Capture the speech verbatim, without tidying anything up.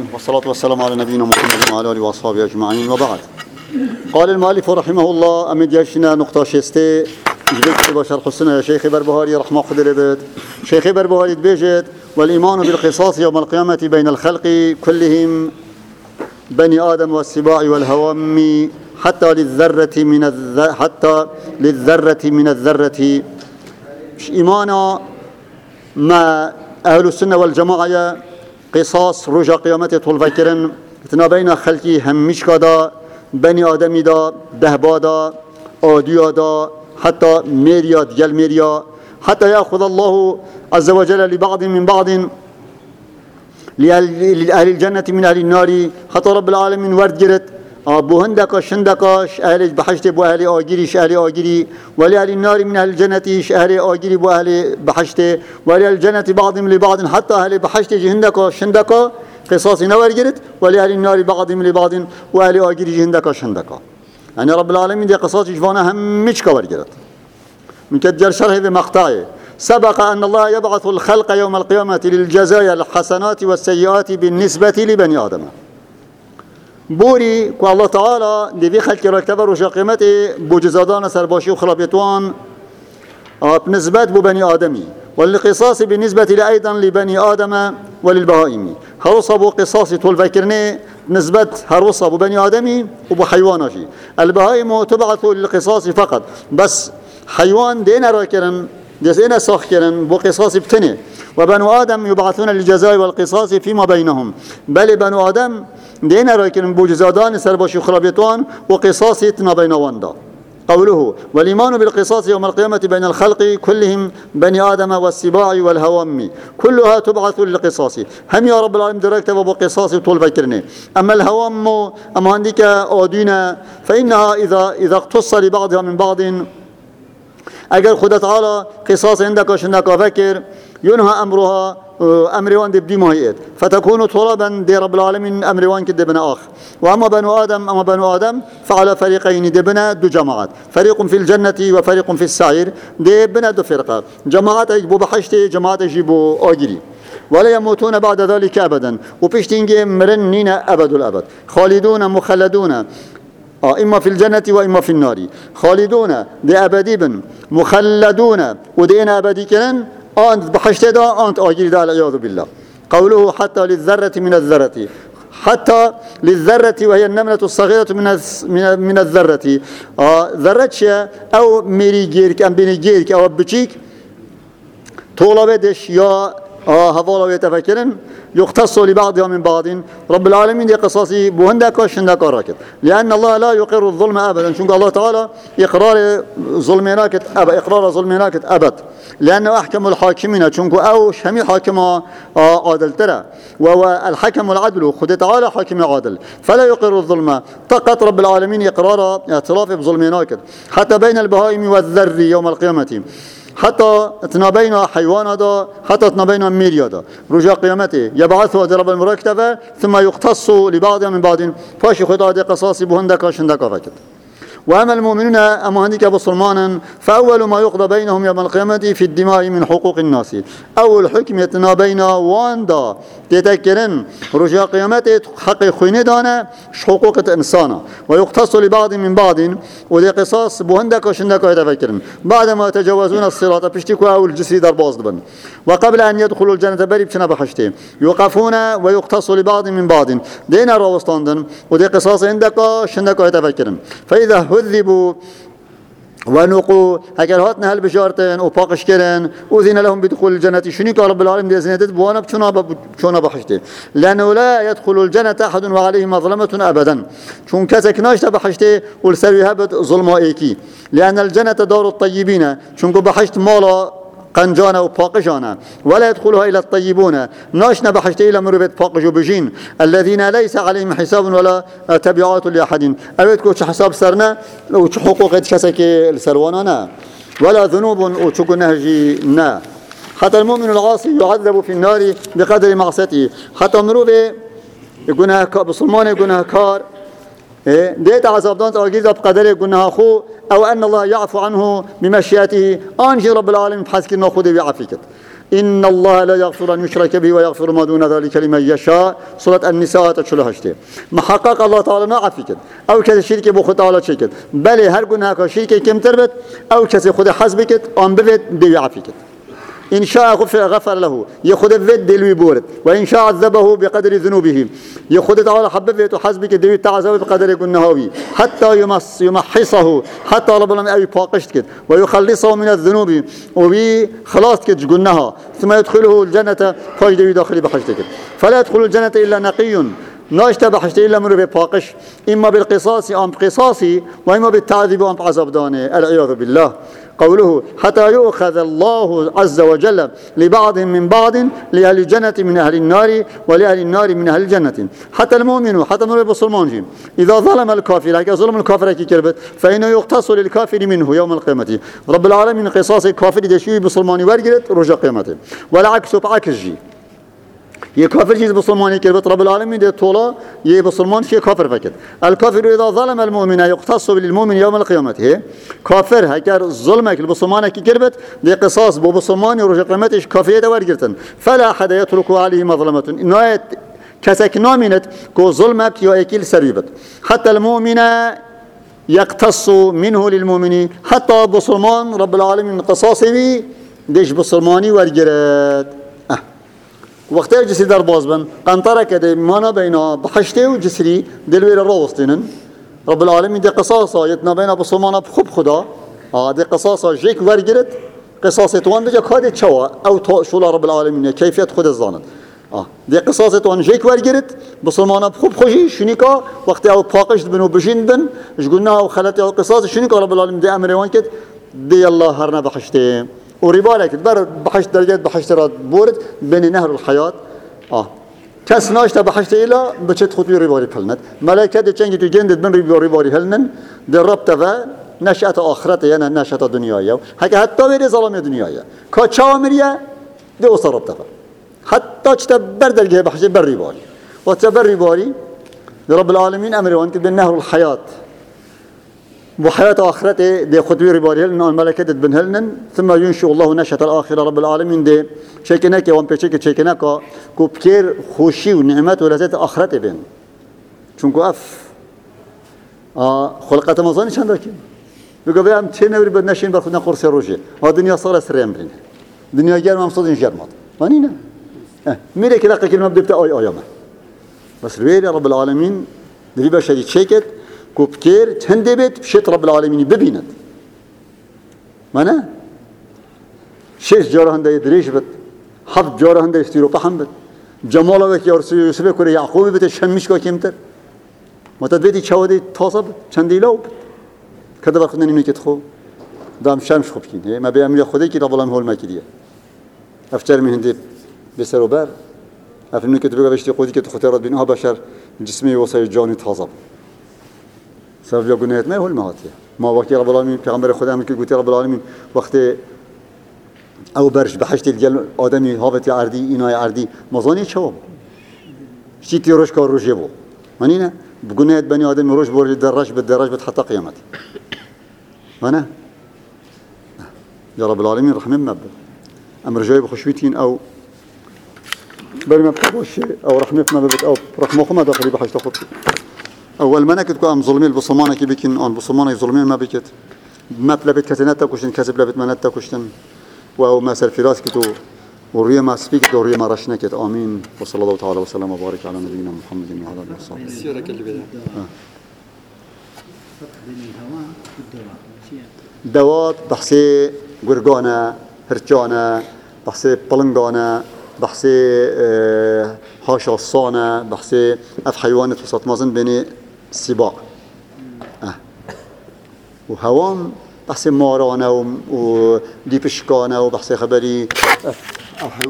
والصلاة والسلام على نبينا محمد وعلى آله وأصحابه أجمعين وبعد. قال المؤلف رحمه الله أمد يشنا نقطة شستي جبت بشر حسنا يا شيخ بربهاري رحمه خد لبد شيخ بربهاري بيجد والإيمان بالقصاص يوم القيامة بين الخلق كلهم بني آدم والسباع والهوام حتى للذرة من الذ... حتى للذرة من الذرة. إيمانا ما أهل السنة والجماعة قصاص رجع قيامته الفكرن تنابين خلقي همش كدا بني آدمي دا دهبا دا آديا دا حتى ميريا ديال ميريا حتى يأخذ الله عز وجل لبعض من بعض لأهل الجنة من أهل النار حتى رب العالمين ورد جرت بو هندكا شندكاش أهل بحشت بو أهل آجريش أهل آجري ولأهل النار من أهل الجنة أهل آجري بو أهل بحشت ولأهل الجنة بعضهم لبعض حتى أهل بحشت هندكا شندكا قصاص نور جرت ولأهل النار بعضهم لبعض وأهل آجري هندكا شندكا. يعني رب العالمين دي قصاص جفانا همش كور جرت من كتجر شرح بمقطعه. سبق أن الله يبعث الخلق يوم القيامة للجزايا الحسنات والسيئات بالنسبة لبني آدم. بوري كو الله تعالى دي في خلق ركتبر وشا قيمته بوجزادان سرباشي وخلابيتوان بنسبة بني آدمي والقصاص بالنسبة لأيضا لبني آدم وللبهائم. هرصة بو قصاص طول فكرني نسبة هرصة بني آدمي وبو حيوانشي. البهائم تبعث للقصاص فقط بس حيوان دينا راكرن دينا ساخكرن بو قصاص بتني وبنو آدم يبعثون للجزاء والقصاص فيما بينهم بل بنو آدم دينا راكرن بو جزادان سرباشي خرابيتوان وقصاص تنا بينوان دا. قوله والإيمان بالقصاص يوم القيامة بين الخلق كلهم بني آدم والسباع والهوام كلها تبعث للقصاص. هم يا رب العالمين دركت أبو قصاص طول فكرني. أما الهوام أما عندك أودينا فإنها إذا إذا اقتص لبعضها من بعض أجل خد تعالى قصاص عندك وشندك فكر ينهى أمرها أمروان دي بديمهيئت فتكون طلبا دي رب العالمين أمروان كده بنا آخر. وأما بنو آدم أما بنو آدم فعلى فريقين دي بنا دو جماعات فريق في الجنة وفريق في السعير دي بنا دو فرقة جماعات يجبوا بحشتي جماعات يجيبوا آجري ولا يموتون بعد ذلك أبدا وبيشتينجي مرنين أبد الأبد خالدون مخلدون إما في الجنة وإما في النار خالدون دي أبديبن مخلدون ودينا أبدي كنن أنت بحشت دا أنت آجري دا العياذ بالله. قوله حتى للذرة من الذرة حتى للذرة وهي النملة الصغيرة من من الذرة آه ذرة أو ميري جيرك أم بيني جيرك أو بتشيك طولة بدش يا آه هذول يتفكرن يختص لبعضها من بعض. رب العالمين قصاصي بوهندك وشندك راكد لأن الله لا يقر الظلم أبدا شنك الله تعالى إقرار ظلمناك أب إقرار ظلمناك أبد لأنه أحكم الحاكمين شنك أو شمي حاكم عادل ترى والحكم العدل خد تعالى حاكم عادل فلا يقر الظلم فقط رب العالمين إقرار اعتراف بظلمناك حتى بين البهائم والذر يوم القيامة حتى تنابين حيوان هذا حتى تنابين ميريا هذا رجاء قيامته يبعثه رب المركبة ثم يقتص لبعضها من بعض فاشي خطا دي قصاصي بهندك شندك فكت. وأما المؤمنون أما هندك بصرمانا فأول ما يقضى بينهم يوم القيامة في الدماء من حقوق الناس. أول حكم يتنابين واندا تتكرن رجاء قيامته حق خويني دانا حقوق الإنسان ويقتص لبعض من بعض ودي قصاص بهندك وشندك يتفكرن بعدما يتجاوزون الصراط بيشتكوا أول جسري در باز دبن وقبل أن يدخلوا الجنة بري بشنا بحشتين يوقفون ويقتص لبعض من بعض دينا روستاندن ودي قصاص عندك شندك يتفكرن فإذا هذبوا ونقوا هكذا هاتنا هالبشارتين وباقش كرن أذن لهم بدخول الجنة شنيك رب العالمين دي زينتت بوانا بشونا بحشتين لأنه لا يدخل الجنة أحد وعليه مظلمة أبدا شون كسك ناشتا بحشتين والسروي هبت ظلمة إيكي لأن الجنة دار الطيبين شون بحشت مالا قنجانا وباقجانا ولا يدخلها إلى الطيبون ناشنا بحشت إلى مربت باقج وبجين الذين ليس عليهم حساب ولا تبعات لأحد أبيتكو حساب سرنا وحقوق كسك السرواننا ولا ذنوب وشكو نهجينا حتى المؤمن العاصي يعذب في النار بقدر معصيته حتى مروبه يقولها بصلمان يقولها كار ديت عذابات أجيزة بقدر جنها خو أو أن الله يعفو عنه بمشيئته أنجي رب العالمين بحسك إنه خده بيعافيك إن الله لا يغفر أن يشرك به ويغفر ما دون ذلك لمن يشاء. سورة النساء تشلو هشته محقق الله تعالى نعفي كد أو كذا شرك بو خد تعالى شركت بل هر جنها كشرك كم تربت أو كذا خد حسب كد أم بفت دي عفي كد إن شاء غفر, غفر له يخد فت دلوي بورد وإن شاء عذبه بقدر ذنوبه يخد تعالى حببت وحسبك دلوي تعذب بقدر جنهاوي حتى يمس يمحصه حتى رب العالمين أي باقشت كد ويخلصه من الذنوب وبي خلاص كد جنها ثم يدخله الجنة فاجد داخل بحشت كد فلا يدخل الجنة إلا نقي ناشته بحشت إلا من باقش إما بالقصاص أم قصاصي وإما بالتعذيب أم عذاب دانه العياذ بالله. قوله حتى يؤخذ الله عز وجل لبعضهم من بعض لأهل الجنة من أهل النار ولأهل النار من أهل الجنة. حتى المؤمن حتى من المسلمان إذا ظلم الكافر هكذا ظلم الكافر كي كربت فإنه يقتص للكافر منه يوم القيامة. رب العالمين قصاص الكافر دشوي بسلماني ورجلت رجع قيامته والعكس بعكس جي يكافر جيز بسلماني كربت رب العالمين ده طولا يه بسلمان شيء كافر فكت. الكافر إذا ظلم المؤمن يقتص بالمؤمن يوم القيامة. هي كافر هكذا ظلمك البسلمان كي كربت ده قصاص ببسلمان ورجع قيامته كافية ورجلتن فلا أحد يترك عليه مظلمة نهاية كسك نامنت كو ظلمك يأكل سريبت. حتى المؤمن يقتص منه للمؤمن حتى بسلمان رب العالمين قصاصه ديش بسلماني ورجلت. وقتی جسری در باز بن قنطره کده مانا بینا بحشته و جسری دلویر راوستینن رب العالمین ده قصاصا یتنا بینا بسلمانا خوب خدا ده قصاصا جيك ورگرد قصاص توان بجا کاده چوا او تا شولا رب العالمین کیفیت خود زاند ده قصاص توان جيك ورگرد بسلمانا خوب خوشی شنیکا وقتی او پاقش بنو بجین بن جگونا و خلطی او قصاص شنیکا رب العالمین ده امر وان کد دی الله هرنا بحشته وربالك بر بحشت درجات بحشت راد بورد بين نهر الحياة آه كاس ناشته بحشت إلى بتشت خطوي رباري بهلند ملائكة تجنج تجند من رباري رباري هلنن دربت و نشأة آخرته يعني نشأة دنيايا هكا حتى غير ظلام دنيايا كشامريا ده أصربت حتى تبر درجة بحشت بر رباري وتبر رباري رب العالمين أمر وانك بين نهر الحياة وحياة آخرته دي خطوي رباري هلن الملائكة بنهلن ثم ينشئ الله نشأة الآخرة رب العالمين دي شكناك وان بيشك شكناك كو بكير خوشي ونعمات ولذات آخرته بين چونكو اف آه خلقات مزاني چند راكي بيقول بيام تين نوري بد نشين برخدنا قرص روجي ها دنيا صار سريان برين دنيا جار ممصود انجار مات مانينا اه ميري كده كلمة بدبت آي آيامه بس الوير رب العالمين دي بشري شيكت كوبكير تهندبت بشيت رب العالمين ببينت مانا شيش جاره هنده يدريش بت حب جاره هنده يستيرو قحم بت جماله وكي ارسو يوسف كوري يعقوب بت شمش كو كيمتر متدبيتي چاودي تاسب چندي لو كده برخدنا نينو كتخو دام شمش خوب كين ما بيعمل خودي كي رب العالمين هول ما كديه افتر من هندي بسرو بر افنو كتبغى بشتي قودي كتخو ترد بينها بشر جسمي وصي جاني تاسب سبب جنایت نه هول مهاتیه ما وقتی رب العالمین پیامبر خدا هم که گفته رب العالمین وقتی او برش بحشت الجل آدمی هاوتی عردی اینای عردی مزانی چوب شتی تیروش کار روشه بو منی نه بجنایت بنی آدمی روش بوری درج به درج به حتی قیامت منه یا رب العالمین رحمه مب امر جای بخشویتین او بریم بخوش او رحمه مب او رحمه خما داخلی بحشت خود أول ما نكت كأم ظلمين البصمانة كي بيكن أن بصمانة ظلمين ما بيكت ما بلبت كتنات تكوشن كسب لبت منات تكوشن وأو ما سر في راس كتو وريا ما سبيك وريا ما رشنا كت آمين وصلى الله تعالى وسلم وبارك على نبينا محمد وعلى آله وصحبه. السيرة اللي بدها. دوات بحثي قرقانا هرجانا بحثي بلنقانا بحثي هاشا الصانة بحثي أف حيوانات وسط مازن بيني السباع أه. وهوام بحثي مارانا وديبشكانا وبحثي خبري